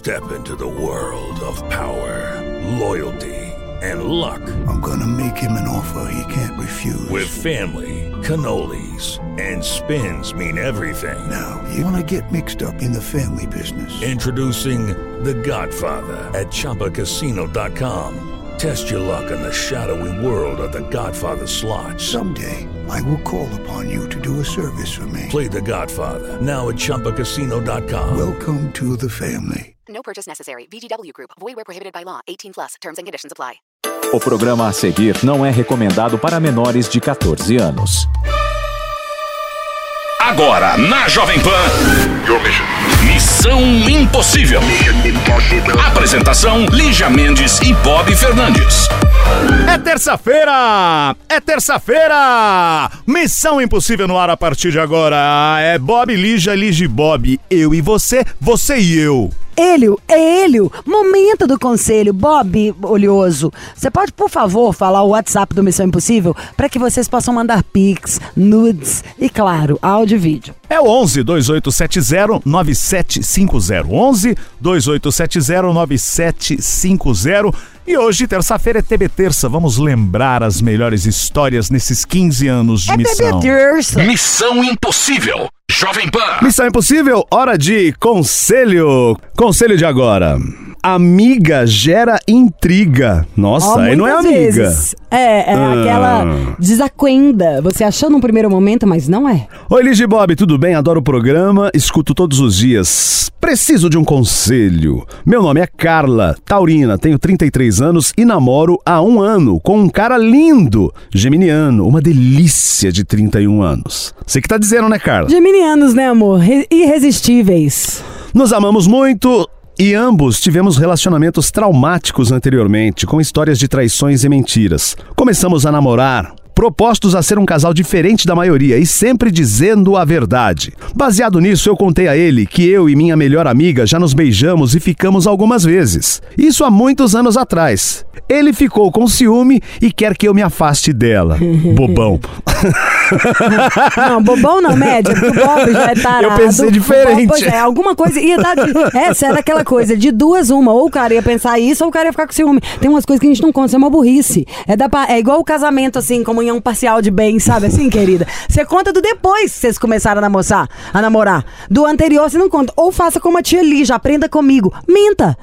Step into the world of power, loyalty, and luck. I'm gonna make him an offer he can't refuse. With family, cannolis, and spins mean everything. Now, you wanna get mixed up in the family business. Introducing The Godfather at ChumbaCasino.com. Test your luck in the shadowy world of The Godfather slot. Someday, I will call upon you to do a service for me. Play The Godfather now at ChumbaCasino.com. Welcome to the family. No purchase necessary. VGW Group. Void where prohibited by law. 18+. Terms and conditions apply. O programa a seguir não é recomendado para menores de 14 anos. Agora, na Jovem Pan, Missão Impossível. Apresentação, Lígia Mendes e Bob Fernandes. É terça-feira! Missão Impossível no ar a partir de agora. É Bob, Lígia e Bob. Eu e você, você e eu. Hélio, momento do conselho. Bob Olhoso, você pode, por favor, falar o WhatsApp do Missão Impossível para que vocês possam mandar pics, nudes e, claro, áudio e vídeo. É o 11-2870-9750. 11-2870-9750. E hoje, terça-feira, é TB Terça. Vamos lembrar as melhores histórias nesses 15 anos de missão. TB Terça. Missão Impossível. Jovem Pan. Missão Impossível, hora de conselho. Conselho de agora. Amiga gera intriga. Nossa, aí não é amiga. Vezes. É aquela desacuenda. Você achou num primeiro momento, mas não é. Oi, Lígia e Bob, tudo bem? Adoro o programa, escuto todos os dias. Preciso de um conselho. Meu nome é Carla, taurina, tenho 33 anos e namoro há 1 ano com um cara lindo, geminiano, uma delícia de 31 anos. Você que tá dizendo, né, Carla? Geminianos, né, amor? Irresistíveis. Nos amamos muito e ambos tivemos relacionamentos traumáticos anteriormente, com histórias de traições e mentiras. Começamos a namorar, propostos a ser um casal diferente da maioria e sempre dizendo a verdade. Baseado nisso, eu contei a ele que eu e minha melhor amiga já nos beijamos e ficamos algumas vezes. Isso há muitos anos atrás. Ele ficou com ciúme e quer que eu me afaste dela. Bobão. Não, bobão não, média, porque o Bob já é tarado. Eu pensei diferente. Pois é, alguma coisa ia dar essa era aquela coisa, de duas uma, ou o cara ia pensar isso ou o cara ia ficar com ciúme. Tem umas coisas que a gente não conta, isso é uma burrice. É igual o casamento, assim, comunhão parcial de bens, sabe assim, querida? Você conta do depois que vocês começaram a namorar. Do anterior você não conta. Ou faça como a tia Lígia, aprenda comigo. Minta!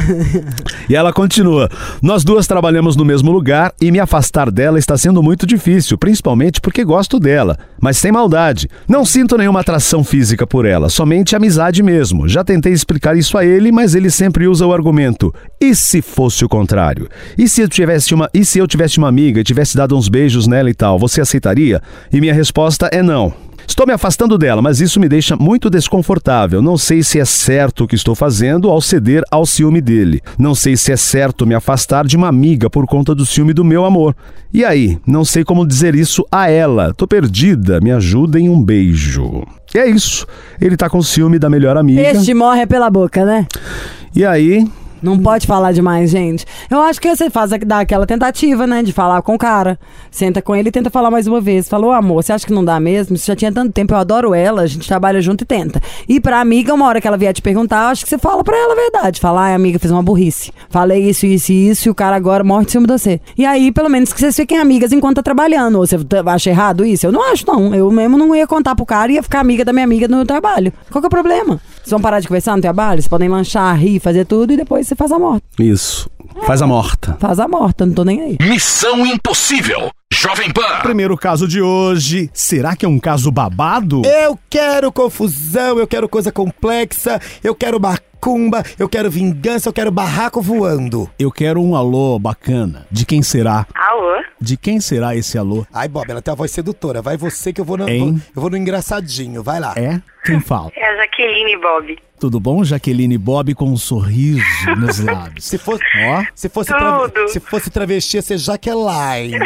E ela continua. Nós duas trabalhamos no mesmo lugar e me afastar dela está sendo muito difícil, principalmente porque gosto dela, mas sem maldade. Não sinto nenhuma atração física por ela, somente amizade mesmo. Já tentei explicar isso a ele, mas ele sempre usa o argumento: e se fosse o contrário? E se eu tivesse uma amiga e tivesse dado uns beijos nela e tal, você aceitaria? E minha resposta é não. Estou me afastando dela, mas isso me deixa muito desconfortável. Não sei se é certo o que estou fazendo ao ceder ao ciúme dele. Não sei se é certo me afastar de uma amiga por conta do ciúme do meu amor. E aí? Não sei como dizer isso a ela. Tô perdida. Me ajudem, um beijo. E é isso. Ele tá com ciúme da melhor amiga. Peixe morre pela boca, né? E aí? Não pode falar demais, gente. Eu acho que você dá aquela tentativa, né, de falar com o cara. Senta com ele e tenta falar mais uma vez. Falou, amor, você acha que não dá mesmo? Isso já tinha tanto tempo, eu adoro ela, a gente trabalha junto e tenta. E pra amiga, uma hora que ela vier te perguntar, eu acho que você fala pra ela a verdade. Fala, amiga, fez uma burrice. Falei isso e o cara agora morre de ciúme de você. E aí, pelo menos que vocês fiquem amigas enquanto tá trabalhando. Ou você acha errado isso? Eu não acho, não. Eu mesmo não ia contar pro cara e ia ficar amiga da minha amiga no trabalho. Qual que é o problema? Vocês vão parar de conversar no trabalho? Vocês podem lanchar, rir, fazer tudo e depois você faz a morta. Isso. Faz a morta. Faz a morta, não tô nem aí. Missão Impossível. Jovem Pan. Primeiro caso de hoje. Será que é um caso babado? Eu quero confusão, eu quero coisa complexa, eu quero macumba, eu quero vingança, eu quero barraco voando. Eu quero um alô bacana. De quem será? Alô? De quem será esse alô? Ai, Bob, ela tem a voz sedutora. Vai você que eu vou no engraçadinho. Vai lá. É? Quem fala? É a Jaqueline, Bob. Tudo bom, Jaqueline Bob, com um sorriso nos lábios? Se fosse travesti, ia ser Jaqueline.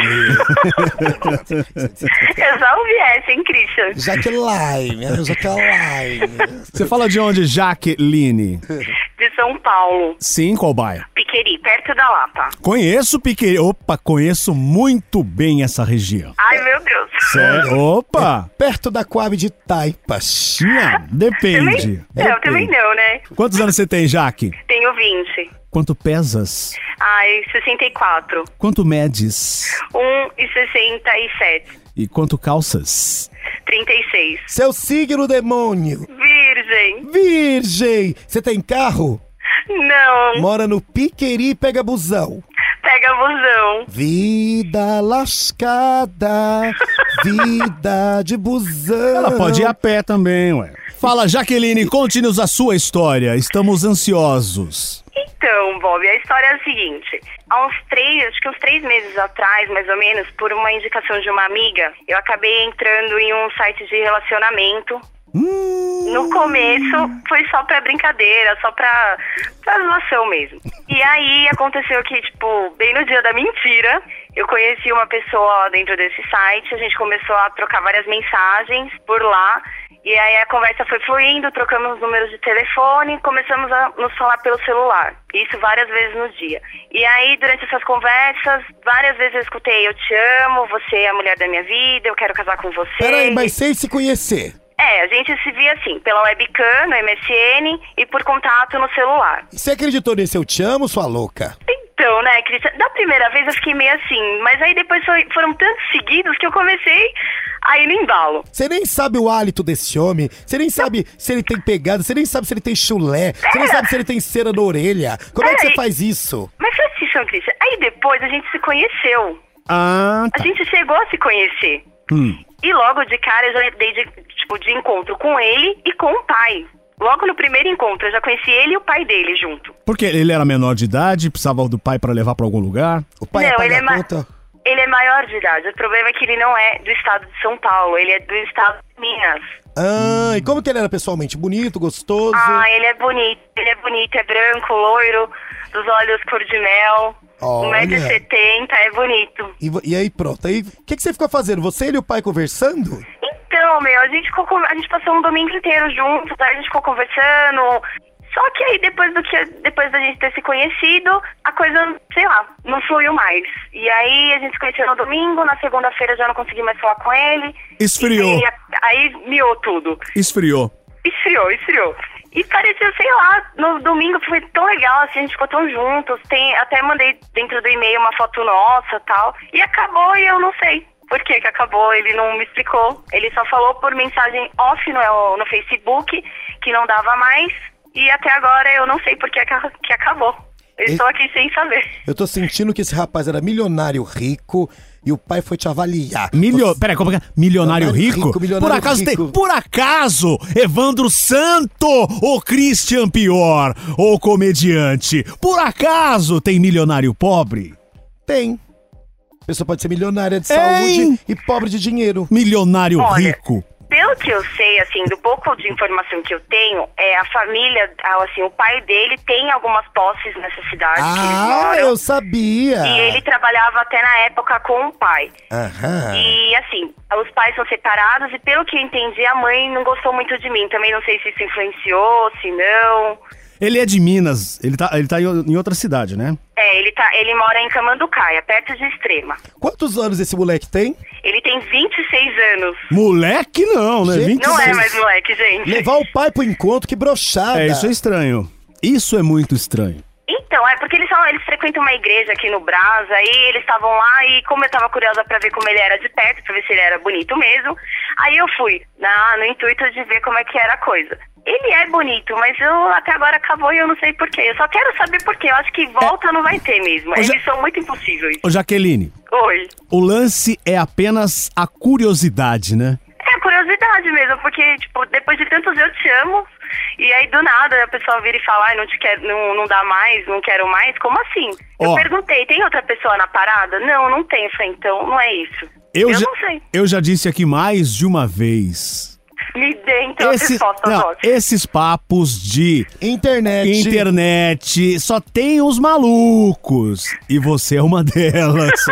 Eu já ouvi essa, hein, Christian? Jaqueline. Você fala de onde, Jaqueline? De São Paulo. Sim, qual bairro? Piqueri, perto da Lapa. Conheço Piqueri. Opa, conheço muito bem essa região. Ai, meu Deus. Opa! Perto da Coab de Taipas. Não, depende. Não, também não, né? Quantos anos você tem, Jaque? Tenho 20. Quanto pesas? Ai, 64. Quanto medes? 1,67. E quanto calças? 36. Seu signo, demônio. Virgem. Virgem. Você tem carro? Não. Mora no Piqueri e pega busão. Pega busão. Vida lascada, vida de busão. Ela pode ir a pé também, ué. Fala, Jaqueline, conte-nos a sua história. Estamos ansiosos. Então, Bob, a história é a seguinte. Acho que uns 3 meses atrás, mais ou menos, por uma indicação de uma amiga, eu acabei entrando em um site de relacionamento. No começo foi só pra brincadeira, só pra zoação mesmo. E aí aconteceu que, tipo, bem no dia da mentira, eu conheci uma pessoa dentro desse site, a gente começou a trocar várias mensagens por lá. E aí a conversa foi fluindo, trocamos números de telefone, começamos a nos falar pelo celular. Isso várias vezes no dia. E aí, durante essas conversas, várias vezes eu escutei: eu te amo, você é a mulher da minha vida, eu quero casar com você. Peraí, mas sem se conhecer. A gente se via assim, pela webcam, no MSN e por contato no celular. Você acreditou nesse eu te amo, sua louca? Então, né, Cristian, da primeira vez eu fiquei meio assim, mas aí depois foram tantos seguidos que eu comecei a ir no embalo. Você nem sabe o hálito desse homem, você nem sabe se ele tem pegada, você nem sabe se ele tem chulé, você nem sabe se ele tem cera na orelha. Como é que você faz isso? Mas foi assim, Cristian, aí depois a gente se conheceu. Tá. A gente chegou a se conhecer. E logo de cara eu já dei de encontro com ele e com o pai. Logo no primeiro encontro eu já conheci ele e o pai dele junto. Porque ele era menor de idade, precisava do pai pra levar pra algum lugar? O pai não, paga a conta? Ele é maior de idade. O problema é que ele não é do estado de São Paulo, ele é do estado de Minas. E como que ele era pessoalmente? Bonito, gostoso? Ele é bonito, é branco, loiro, dos olhos cor de mel. Olha. 1,70 m, é bonito. E aí, pronto. Aí, o que você ficou fazendo? Você, ele e o pai conversando? Então, a gente passou um domingo inteiro juntos, aí a gente ficou conversando. Só que aí, depois da gente ter se conhecido, a coisa, sei lá, não fluiu mais. E aí, a gente se conheceu no domingo, na segunda-feira já não consegui mais falar com ele. Esfriou. Aí miou tudo. Esfriou. E pareceu, sei lá, no domingo foi tão legal, assim, a gente ficou tão juntos. Até mandei dentro do e-mail uma foto nossa e tal. E acabou e eu não sei por que acabou, ele não me explicou. Ele só falou por mensagem off no Facebook que não dava mais. E até agora eu não sei por que acabou. Eu estou aqui sem saber. Eu tô sentindo que esse rapaz era milionário rico e o pai foi te avaliar. Peraí, como é que é? Milionário rico? Por acaso, Evandro Santo, o Christian Pior, o comediante, por acaso tem milionário pobre? Tem. A pessoa pode ser milionária de saúde e pobre de dinheiro. Milionário rico. Pelo que eu sei, assim, do pouco de informação que eu tenho, a família, assim, o pai dele tem algumas posses nessa cidade. Eu sabia! E ele trabalhava até na época com o pai. E, assim, os pais são separados e, pelo que eu entendi, a mãe não gostou muito de mim. Também não sei se isso influenciou, se não. Ele é de Minas, ele tá em outra cidade, né? Ele mora em Camanducaia, perto de Extrema. Quantos anos esse moleque tem? Ele tem 26 anos. Moleque não, né? 26. Não é mais moleque, gente. Levar o pai pro encontro, que broxada. Isso é estranho. Isso é muito estranho. Então, porque eles frequentam uma igreja aqui no Brás, aí eles estavam lá e como eu tava curiosa pra ver como ele era de perto, pra ver se ele era bonito mesmo, aí eu fui, no intuito de ver como é que era a coisa. Ele é bonito, mas até agora acabou e eu não sei porquê. Eu só quero saber porquê. Eu acho que volta não vai ter mesmo. Eles são muito impossíveis. Ô, Jaqueline. Oi. O lance é apenas a curiosidade, né? É a curiosidade mesmo, porque, tipo, depois de tantos eu te amo, e aí do nada a pessoa vira e fala, não te quero, não dá mais, não quero mais, como assim? Eu perguntei, tem outra pessoa na parada? Não tem. Eu falei, então não é isso. Eu não sei. Eu já disse aqui mais de uma vez. Me dê então a resposta, esses papos de internet só tem os malucos. E você é uma delas.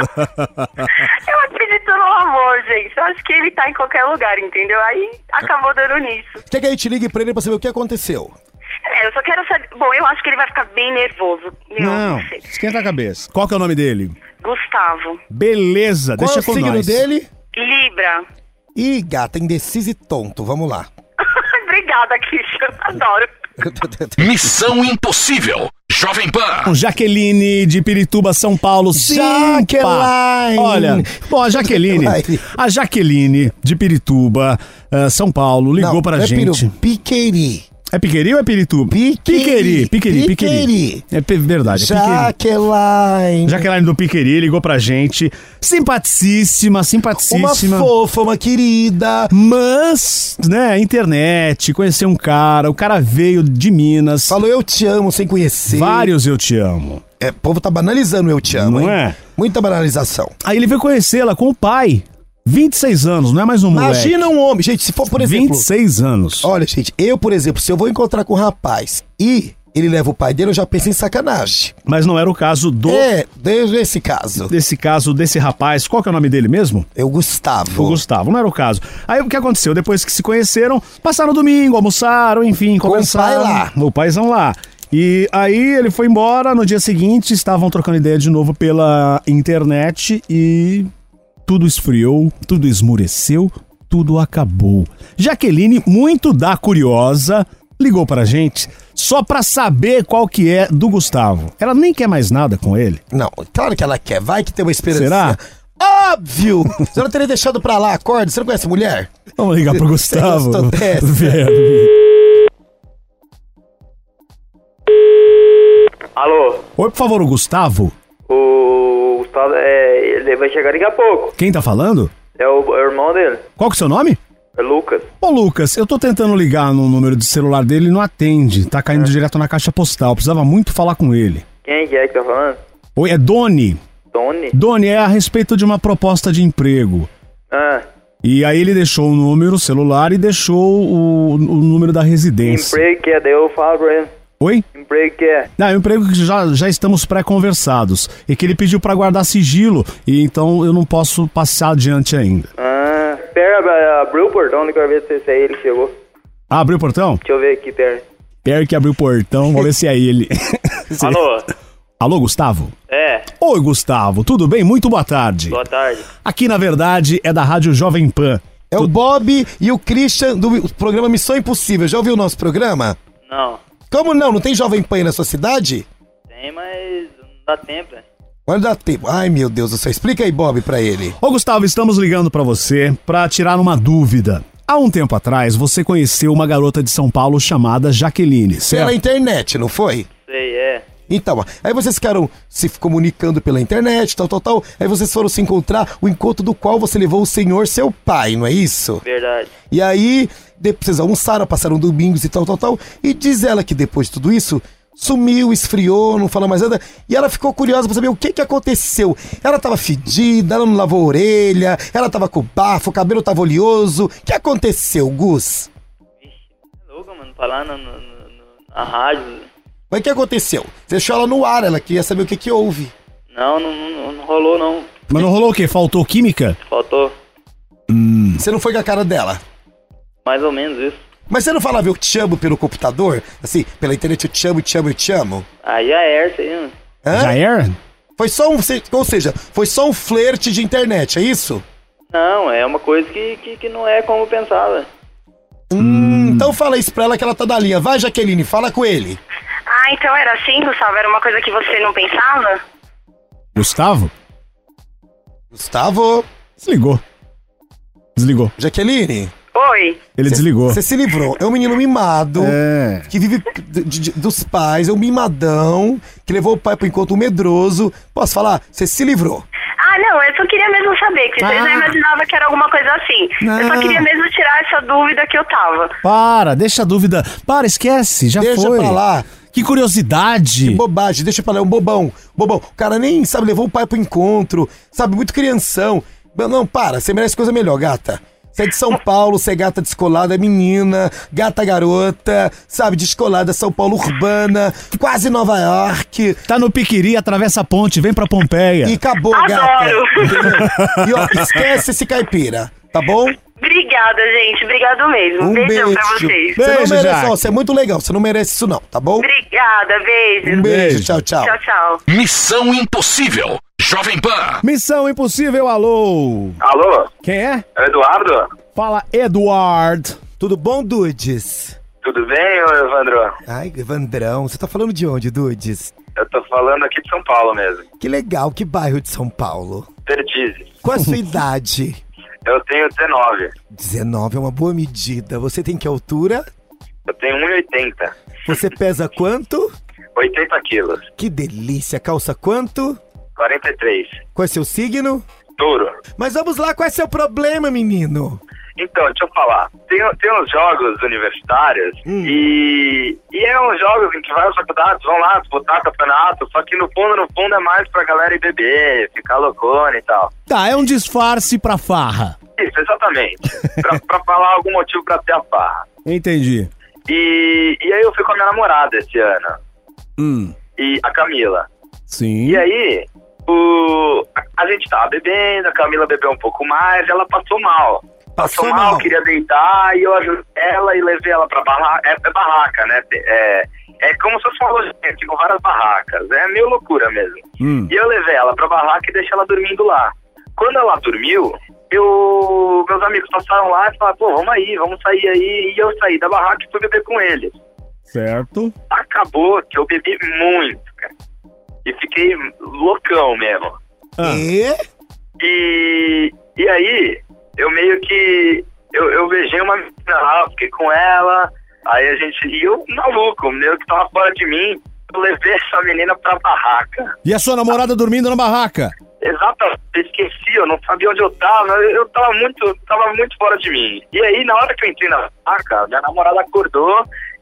Eu acredito no amor, gente. Eu acho que ele tá em qualquer lugar, entendeu? Aí acabou dando nisso. Quer que a gente ligue pra ele pra saber o que aconteceu? Eu só quero saber. Bom, eu acho que ele vai ficar bem nervoso. Não, esquenta a cabeça. Qual que é o nome dele? Gustavo. Beleza, deixa com nós. Qual é o signo dele? Libra. Ih, gata, indeciso e tonto. Vamos lá. Obrigada, Christian. Adoro. Missão Impossível. Jovem Pan. Jaqueline de Pirituba, São Paulo. Jaqueline! Olha, bom, a Jaqueline de Pirituba, São Paulo, ligou pra gente. Piqueri. É Piqueri ou é Pirituba? Piqueri. É verdade, é Jaqueline. Jaqueline do Piqueri ligou pra gente. Simpaticíssima. Uma fofa, uma querida. Mas, né, internet, conheceu um cara, o cara veio de Minas. Falou eu te amo sem conhecer. Vários eu te amo. O povo tá banalizando eu te amo, não hein? É? Muita banalização. Aí ele veio conhecê-la com o pai. 26 anos, não é mais um moleque. Imagina um homem, gente, se for, por exemplo... 26 anos. Olha, gente, eu, por exemplo, se eu vou encontrar com um rapaz e ele leva o pai dele, eu já penso em sacanagem. Mas não era o caso do... Desse caso. Desse rapaz. Qual que é o nome dele mesmo? É o Gustavo. O Gustavo, não era o caso. Aí o que aconteceu? Depois que se conheceram, passaram o domingo, almoçaram, enfim, conversaram. Com o pai lá. O paizão lá. E aí ele foi embora, no dia seguinte estavam trocando ideia de novo pela internet e... tudo esfriou, tudo esmureceu, tudo acabou. Jaqueline, muito da curiosa, ligou pra gente só pra saber qual que é do Gustavo. Ela nem quer mais nada com ele. Não, claro que ela quer. Vai que tem uma esperança. Será? Óbvio! Você não teria deixado pra lá, acorda. Você não conhece mulher? Vamos ligar pro Gustavo. Alô? Oi, por favor, o Gustavo? O Gustavo, ele vai chegar daqui a pouco. Quem tá falando? É o irmão dele. Qual que é o seu nome? É Lucas. Ô, Lucas, eu tô tentando ligar no número de celular dele e não atende. Tá caindo direto na caixa postal. Precisava muito falar com ele. Quem que tá falando? Oi, é Doni. Doni? Doni, é a respeito de uma proposta de emprego. Ah. E aí ele deixou o número, o celular e deixou o número da residência. Emprego que é, daí eu falo pra ele. Oi? Emprego que é? Não, é um emprego que já estamos pré-conversados. E que ele pediu pra guardar sigilo, e então eu não posso passar adiante ainda. Ah, pera, abriu o portão, eu quero ver se é ele que chegou. Ah, abriu o portão? Deixa eu ver aqui, pera. Pera que abriu o portão, vamos ver se é ele. Alô? Alô, Gustavo? É. Oi, Gustavo, tudo bem? Muito boa tarde. Boa tarde. Aqui, na verdade, é da Rádio Jovem Pan. É o Bob e o Christian do programa Missão Impossível. Já ouviu o nosso programa? Não. Como não? Não tem Jovem Pan aí na sua cidade? Tem, mas não dá tempo, né? Mas dá tempo. Ai, meu Deus do céu. Explica aí, Bob, pra ele. Ô, Gustavo, estamos ligando pra você pra tirar uma dúvida. Há um tempo atrás, você conheceu uma garota de São Paulo chamada Jaqueline, certo? Pela internet, não foi? Sei, é. Então, aí vocês ficaram se comunicando pela internet, tal. Aí vocês foram se encontrar, o encontro do qual você levou o senhor, seu pai, não é isso? Verdade. E aí, vocês almoçaram, passaram domingos e tal. E diz ela que depois de tudo isso, sumiu, esfriou, não fala mais nada. E ela ficou curiosa pra saber o que aconteceu. Ela tava fedida, ela não lavou a orelha, ela tava com bafo, o cabelo tava oleoso. O que aconteceu, Gus? Vixe, é louco, mano, falar na rádio. Mas o que aconteceu? Você deixou ela no ar, ela queria saber o que houve. Não rolou, não. Mas não rolou o quê? Faltou química? Faltou. Você não foi com a cara dela? Mais ou menos isso. Mas você não falava eu te amo pelo computador? Assim, pela internet eu te amo? Aí já é isso aí, mano. Hã? Já era? Foi só ou seja, foi só um flerte de internet, é isso? Não, é uma coisa que não é como eu pensava. Então fala isso pra ela que ela tá da linha. Vai, Jaqueline, fala com ele. Ah, então era assim, Gustavo? Era uma coisa que você não pensava? Gustavo? Gustavo? Desligou. Jaqueline? Oi. Ele desligou. Você se livrou. É um menino mimado, que vive dos pais, é um mimadão, que levou o pai pro encontro medroso. Posso falar? Você se livrou. Ah, não, eu só queria mesmo saber, que vocês já imaginavam que era alguma coisa assim. Não. Eu só queria mesmo tirar essa dúvida que eu tava. Deixa a dúvida. Esquece, já Deixa foi. pra lá. Que curiosidade. Que bobagem, deixa pra lá, é um bobão. O cara nem sabe, levou o pai pro encontro, sabe, muito crianção. Não, você merece coisa melhor, gata. Você é de São Paulo, você é gata descolada, é menina, gata garota, sabe, descolada, São Paulo urbana, quase Nova York. Tá no Piqueri, atravessa a ponte, vem pra Pompeia. E acabou, Adoro. Gata. E ó, esquece esse caipira, tá bom? Obrigada, gente. Obrigado mesmo. Beijão pra vocês. Você não merece, você é muito legal, você não merece isso não, tá bom? Obrigada, beijo. Um beijo, tchau. Tchau. Missão Impossível. Jovem Pan. Missão Impossível, alô. Alô? Quem é? É o Eduardo? Fala, Eduardo. Tudo bom, Dudes? Tudo bem, ô Evandro? Ai, Evandrão, você tá falando de onde, Dudes? Eu tô falando aqui de São Paulo mesmo. Que legal, que bairro de São Paulo? Perdizes. Qual a sua idade? Eu tenho 19. 19 é uma boa medida. Você tem que altura? Eu tenho 1,80. Você pesa quanto? 80 quilos. Que delícia. Calça quanto? 43. Qual é seu signo? Touro. Mas vamos lá, qual é seu problema, menino? Então, deixa eu falar. Tem uns jogos universitários e é uns jogos em que várias faculdades vão lá disputar campeonato, só que no fundo é mais pra galera ir beber, ficar loucona e tal. Tá, é um disfarce pra farra. Isso, exatamente. pra falar algum motivo pra ter a farra. Entendi. E aí eu fui com a minha namorada esse ano. E a Camila. Sim. E aí, a gente tava bebendo, a Camila bebeu um pouco mais, ela passou mal. Passou mal, queria deitar, e eu ajudei ela e levei ela pra barraca. É barraca, né? É como se fosse uma lojinha, com várias barracas. É meio loucura mesmo. E eu levei ela pra barraca e deixei ela dormindo lá. Quando ela dormiu, meus amigos passaram lá e falaram, pô, vamos sair aí. E eu saí da barraca e fui beber com eles. Certo. Acabou que eu bebi muito, cara. E fiquei loucão mesmo. E aí, eu meio que... Eu beijei uma menina lá, fiquei com ela. Aí a gente... E eu, maluco, meio que tava fora de mim. Eu levei essa menina pra barraca. E a sua namorada dormindo na barraca? Exatamente, eu esqueci, eu não sabia onde eu tava muito fora de mim. E aí, na hora que eu entrei na barraca, minha namorada acordou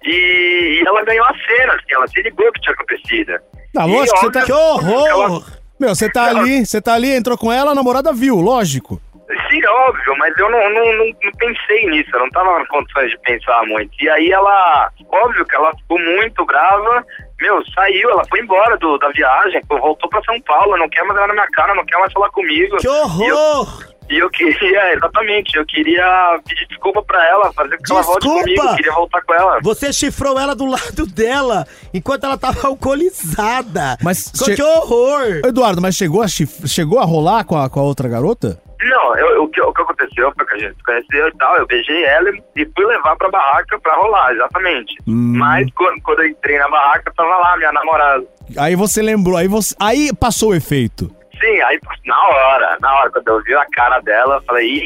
e ela ganhou a cena, assim, ela se ligou que tinha acontecido. Tá, lógico, você tá... Que horror! Meu, você tá ali, entrou com ela, a namorada viu, lógico. Sim, óbvio, mas eu não pensei nisso, eu não tava em condições de pensar muito. E aí óbvio que ela ficou muito brava, saiu, ela foi embora da viagem, voltou pra São Paulo, não quer mais olhar na minha cara, não quer mais falar comigo. Que horror! E eu queria, exatamente, eu queria pedir desculpa pra ela, fazer com que ela volte comigo, eu queria voltar com ela. Você chifrou ela do lado dela, enquanto ela tava alcoolizada. Mas que horror! Eduardo, mas chegou a rolar com a outra garota? Não, o que aconteceu foi que a gente se conheceu e tal, eu beijei ela e fui levar pra barraca pra rolar, exatamente. Mas quando eu entrei na barraca, tava lá minha namorada. Aí você lembrou, aí passou o efeito. Sim, aí na hora, quando eu vi a cara dela, eu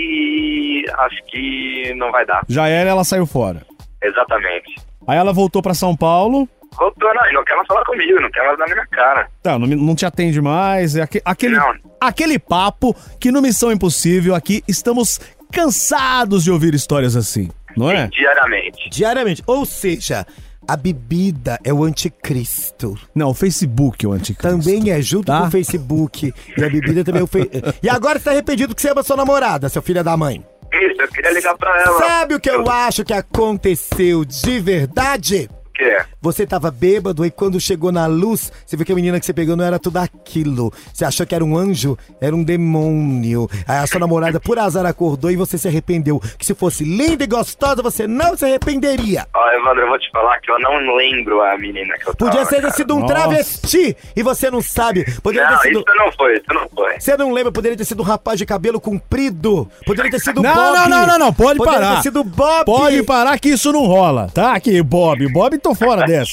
falei, acho que não vai dar. Já era, ela saiu fora. Exatamente. Aí ela voltou pra São Paulo. Voltou, não quer mais falar comigo, não quer mais dar na minha cara. Tá, não te atende mais, aquele papo que no Missão Impossível aqui estamos cansados de ouvir histórias assim, não é? Diariamente, ou seja... A bebida é o anticristo. Não, o Facebook é o anticristo. Também é, junto com o Facebook. E a bebida também é o Facebook. E agora você tá arrependido que você ama sua namorada, seu filho da mãe. Isso, eu queria ligar pra ela. Sabe o que eu acho que aconteceu de verdade? O quê? Você tava bêbado e quando chegou na luz, você viu que a menina que você pegou não era tudo aquilo. Você achou que era um anjo? Era um demônio. Aí a sua namorada, por azar, acordou e você se arrependeu. Que se fosse linda e gostosa, você não se arrependeria. Ó, Evandro, eu vou te falar que eu não lembro a menina que eu tava. Podia ter sido um travesti e você não sabe. Poderia ter sido... isso não foi. Você não lembra, poderia ter sido um rapaz de cabelo comprido. Poderia ter sido Bob. Não, pode parar. Poderia ter sido Bob. Pode parar que isso não rola, tá? Aqui, Bob, tô fora dessa.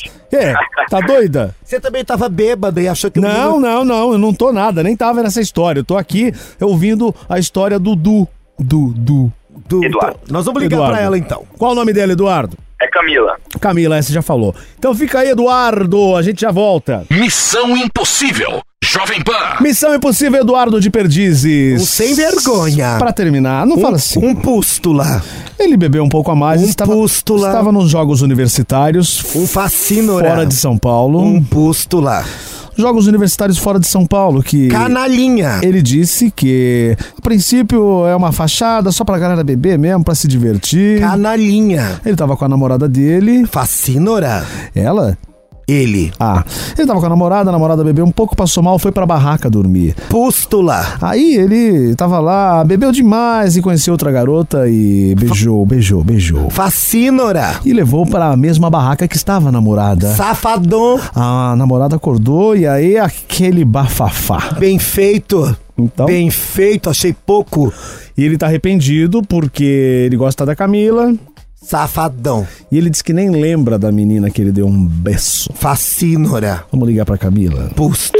Tá doida? Você também tava bêbada e achou que... Não, eu não tô nada, nem tava nessa história. Eu tô aqui ouvindo a história do Eduardo. Então, nós vamos ligar pra ela então. Qual o nome dela, Eduardo? É Camila. Camila, essa já falou. Então fica aí, Eduardo, a gente já volta. Missão Impossível, Jovem Pan. Missão Impossível, Eduardo de Perdizes. Um sem vergonha. Pra terminar, não fala assim. Um pústula. Ele bebeu um pouco a mais. Estava nos Jogos Universitários. Um fascínora. Fora de São Paulo. Um pústula. Jogos Universitários fora de São Paulo, que... Canalinha! Ele disse que, a princípio, é uma fachada só pra galera beber mesmo, pra se divertir. Canalinha! Ele tava com a namorada dele. Fascínora! Ela Ele. Ele tava com a namorada bebeu um pouco, passou mal, foi pra barraca dormir. Pústula. Aí ele tava lá, bebeu demais e conheceu outra garota e beijou. Facínora. E levou pra mesma barraca que estava a namorada. Safadão. A namorada acordou e aí aquele bafafá. Bem feito. Então, bem feito, achei pouco. E ele tá arrependido porque ele gosta da Camila. Safadão. E ele disse que nem lembra da menina que ele deu um beijo. Facínora. Vamos ligar pra Camila. Pústula.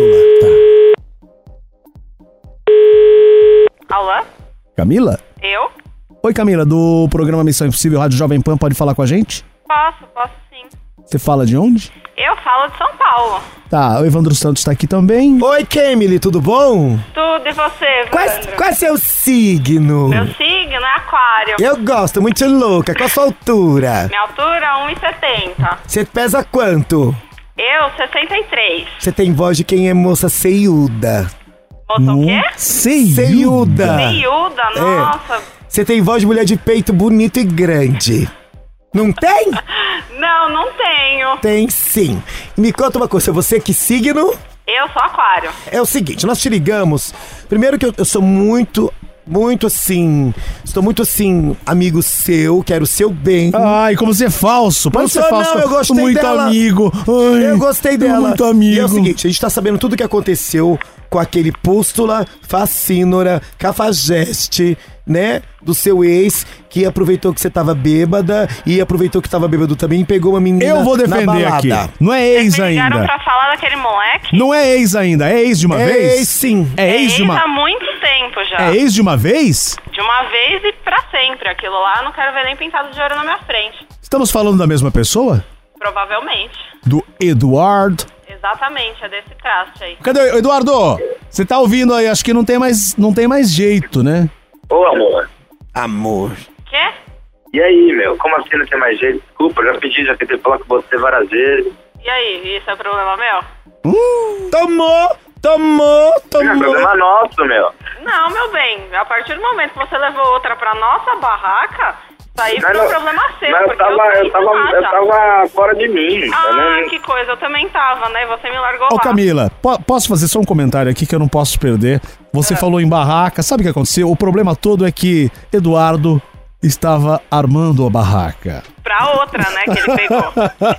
Alô? Camila? Eu? Oi, Camila, do programa Missão Impossível Rádio Jovem Pan, pode falar com a gente? Posso sim. Você fala de onde? Eu falo de São Paulo. Tá, o Evandro Santos tá aqui também. Oi, Camille, tudo bom? Tudo, e você, Evandro? Qual é seu signo? Meu signo é aquário. Eu gosto, muito louca. Qual a sua altura? Minha altura é 1,70. Você pesa quanto? Eu, 63. Você tem voz de quem é moça ceiuda. Moça o quê? Ceiuda. Ceiuda, nossa. Você tem voz de mulher de peito bonito e grande. Não tem? Não tenho. Tem sim. Me conta uma coisa, você que signo? Eu sou aquário. É o seguinte, nós te ligamos. Primeiro que eu sou muito assim, estou muito assim, amigo seu, quero o seu bem. Ai, como você é falso. Pode ser falso. Não, eu gostei muito dela. Amigo. Ai, eu gostei dela. Muito amigo. E é o seguinte, a gente tá sabendo tudo o que aconteceu com aquele pústula, facínora, cafajeste, né, do seu ex, que aproveitou que você tava bêbada e aproveitou que tava bêbado também e pegou uma menina. Eu vou defender aqui. Não é ex ainda. Ligaram pra falar daquele moleque? Não é ex ainda, é ex de uma vez? É ex sim. É ex de uma... há muito tempo já. É ex de uma vez? De uma vez e pra sempre. Aquilo lá eu não quero ver nem pintado de ouro na minha frente. Estamos falando da mesma pessoa? Provavelmente. Do Eduardo? Exatamente, é desse traste aí. Cadê o Eduardo? Você tá ouvindo aí? Acho que não tem mais jeito, né? Ô, amor. Amor. Quê? E aí, meu? Como assim não tem mais jeito? Desculpa, já tentei falar com você várias vezes. E aí, isso é problema meu? Tomou! É problema nosso, meu. Não, meu bem, a partir do momento que você levou outra pra nossa barraca, isso aí foi um problema seu, mas porque eu tava fora de mim. Que coisa, eu também tava, né? E você me largou lá. Camila, posso fazer só um comentário aqui que eu não posso perder? Você falou em barraca, sabe o que aconteceu? O problema todo é que Eduardo estava armando a barraca. Pra outra, né, que ele pegou.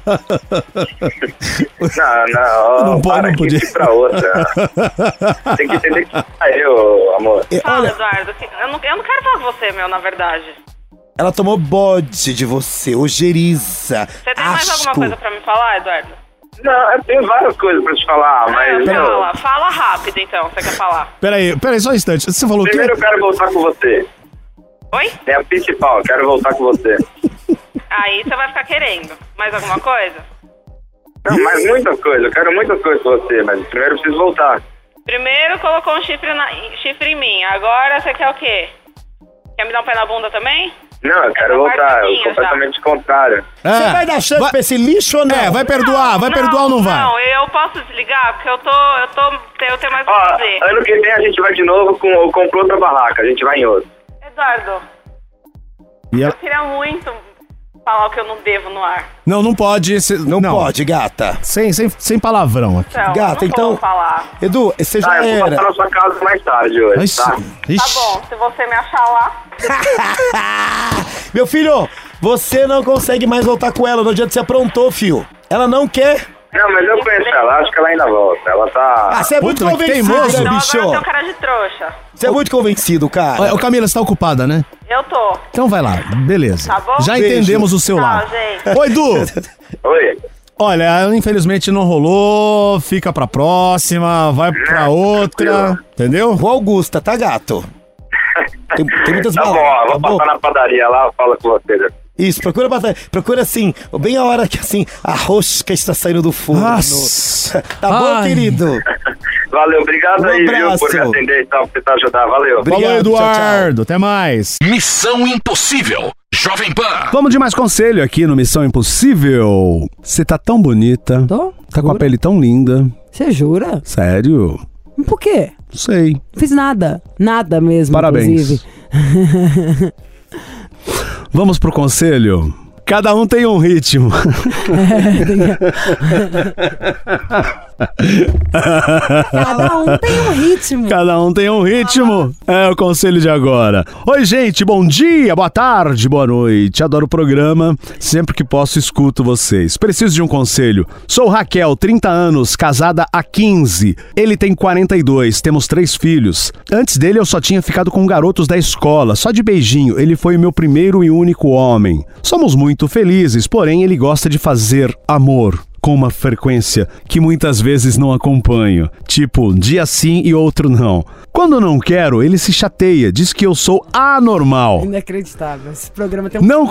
Não podia ir pra outra. Tem que entender que eu, amor. Fala, Eduardo, eu não quero falar com você, meu, na verdade. Ela tomou bode de você, ojeriza. Você tem mais alguma coisa pra me falar, Eduardo? Não, eu tenho várias coisas pra te falar, mas... Fala rápido, então, você quer falar. Peraí, só um instante. Você falou que... Primeiro eu quero voltar com você. Oi? É a principal, eu quero voltar com você. Aí você vai ficar querendo. Mais alguma coisa? Não, mais muitas coisas. Eu quero muitas coisas com você, mas primeiro eu preciso voltar. Primeiro colocou um chifre em mim. Agora você quer o quê? Quer me dar um pé na bunda também? Não, eu quero voltar. Completamente contrário. Você vai dar chance pra esse lixo ou não? Vai perdoar. Vai perdoar ou não vai? Não, eu posso desligar, porque eu tenho mais o que dizer. Ano que vem a gente vai de novo comprou outra barraca. A gente vai em outra. Eduardo, eu queria muito falar o que eu não devo no ar. Não pode. Não pode, gata. Sem palavrão aqui. Então, gata, então. Falar. Casa você já eu vou passar na sua casa mais tarde hoje, tá? Tá bom, se você me achar lá. Meu filho, você não consegue mais voltar com ela. No dia que você aprontou, filho. Ela não quer. Não, mas eu conheço ela, acho que ela ainda volta. Ela tá... você é muito convencido, né, bicho? Não, agora eu tenho cara de trouxa. Você é muito convencido, cara. Ô, Camila, você tá ocupada, né? Eu tô. Então vai lá, beleza. Tá bom? Já entendemos o seu lado. Gente. Oi, Edu. Oi. Olha, infelizmente não rolou, fica pra próxima, vai pra outra, entendeu? Rua Augusta, tá, gato? Tem muitas Tá bom, vou passar na padaria lá, fala com você. Isso, procura assim, bem a hora que assim, a rosca está saindo do forno. Nossa. Tá bom, querido? Valeu, obrigado aí, viu, por me atender e tal, por tentar ajudar, valeu. Obrigado, falou, Eduardo, tchau. Até mais. Missão Impossível, Jovem Pan. Vamos de mais conselho aqui no Missão Impossível. Você tá tão bonita, tá com a pele tão linda. Você jura? Sério? Por quê? Não sei. Não fiz nada mesmo, parabéns. Inclusive. Vamos pro conselho? Cada um tem um ritmo. Cada um tem um ritmo. Cada um tem um ritmo. É o conselho de agora. Oi, gente, bom dia, boa tarde, boa noite. Adoro o programa. Sempre que posso, escuto vocês. Preciso de um conselho. Sou Raquel, 30 anos, casada há 15. Ele tem 42, temos 3 filhos. Antes dele, eu só tinha ficado com garotos da escola, só de beijinho. Ele foi o meu primeiro e único homem. Somos muito felizes, porém ele gosta de fazer amor com uma frequência que muitas vezes não acompanho. Tipo, dia sim e outro não. Quando não quero, ele se chateia, diz que eu sou anormal. Inacreditável. Esse programa tem Não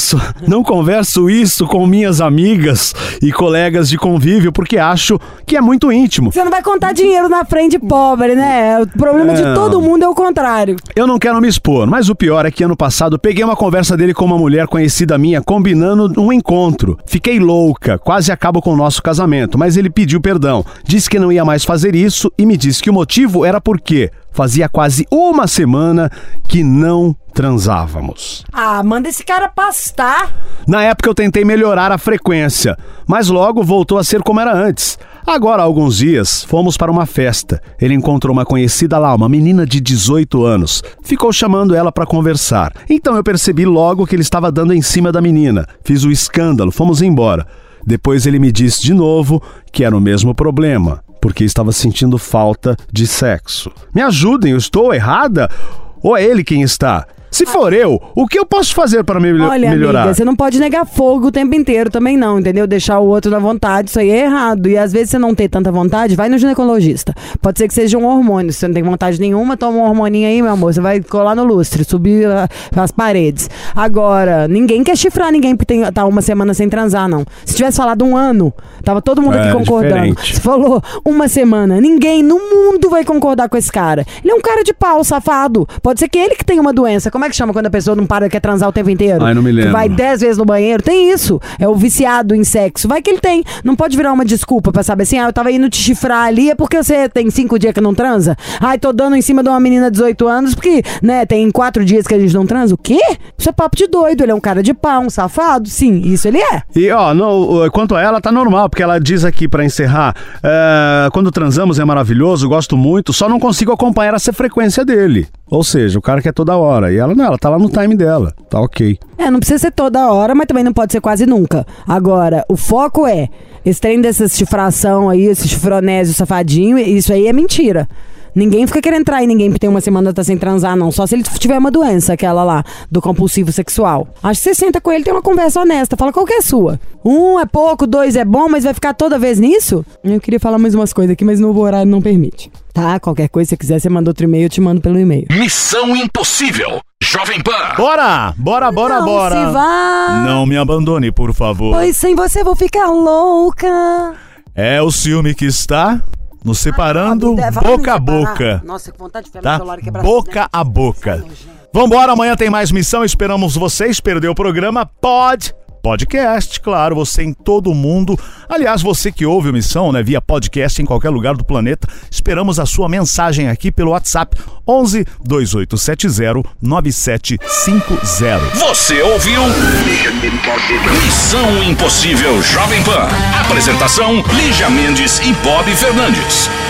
converso isso com minhas amigas e colegas de convívio porque acho que é muito íntimo. Você não vai contar dinheiro na frente pobre, né? O problema de todo mundo é o contrário. Eu não quero me expor, mas o pior é que ano passado peguei uma conversa dele com uma mulher conhecida minha combinando um encontro. Fiquei louca, quase acabo com o nosso casamento, mas ele pediu perdão. Disse que não ia mais fazer isso e me disse que o motivo era porque fazia quase uma semana que não transávamos. Ah, manda esse cara pastar. Na época eu tentei melhorar a frequência, mas logo voltou a ser como era antes. Agora, há alguns dias, fomos para uma festa. Ele encontrou uma conhecida lá, uma menina de 18 anos. Ficou chamando ela para conversar. Então eu percebi logo que ele estava dando em cima da menina. Fiz o escândalo, fomos embora. Depois ele me disse de novo que era o mesmo problema, porque estava sentindo falta de sexo. Me ajudem, eu estou errada? Ou é ele quem está? Se for eu, o que eu posso fazer para melhorar? Olha, amiga, você não pode negar fogo o tempo inteiro também não, entendeu? Deixar o outro na vontade, isso aí é errado. E às vezes você não tem tanta vontade, vai no ginecologista. Pode ser que seja um hormônio. Se você não tem vontade nenhuma, toma um hormoninho aí, meu amor. Você vai colar no lustre, subir as paredes. Agora, ninguém quer chifrar ninguém porque tá uma semana sem transar, não. Se tivesse falado um ano, tava todo mundo aqui concordando. Diferente. Se falou uma semana, ninguém no mundo vai concordar com esse cara. Ele é um cara de pau, safado. Pode ser que ele que tenha uma doença. Como é que chama quando a pessoa não para, quer transar o tempo inteiro? Ai, não me lembro. Que vai 10 vezes no banheiro. Tem isso. É o viciado em sexo. Vai que ele tem. Não pode virar uma desculpa pra saber assim, eu tava indo te chifrar ali, é porque você tem 5 dias que não transa? Ai, tô dando em cima de uma menina de 18 anos porque, né, tem 4 dias que a gente não transa. O quê? Isso é papo de doido. Ele é um cara de pau, um safado. Sim, isso ele é. E, quanto a ela, tá normal, porque ela diz aqui pra encerrar, quando transamos é maravilhoso, gosto muito, só não consigo acompanhar essa frequência dele. Ou seja, o cara quer toda hora. E ela não, ela tá lá no time dela. Tá ok. Não precisa ser toda hora, mas também não pode ser quase nunca. Agora, o foco é, esse trem dessa chifração aí, esse chifronésio safadinho, isso aí é mentira. Ninguém fica querendo trair ninguém porque tem uma semana tá sem transar, não. Só se ele tiver uma doença, aquela lá, do compulsivo sexual. Acho que você senta com ele, tem uma conversa honesta. Fala qual que é a sua. 1 é pouco, 2 é bom, mas vai ficar toda vez nisso? Eu queria falar mais umas coisas aqui, mas o horário não permite. Tá? Qualquer coisa, se você quiser, você manda outro e-mail, eu te mando pelo e-mail. Missão Impossível. Jovem Pan. Bora! Bora! Se vá. Não me abandone, por favor. Pois sem você vou ficar louca. É o ciúme que está nos separando boca a boca. Nossa, que vontade de tá? Boca a boca. Vambora, amanhã tem mais missão, esperamos vocês. Perdeu o programa? Podcast, claro, você em todo mundo. Aliás, você que ouve o Missão, né, via podcast em qualquer lugar do planeta, esperamos a sua mensagem aqui pelo WhatsApp 11 2870 9750. Você ouviu Missão Impossível Jovem Pan. Apresentação: Lígia Mendes e Bob Fernandes.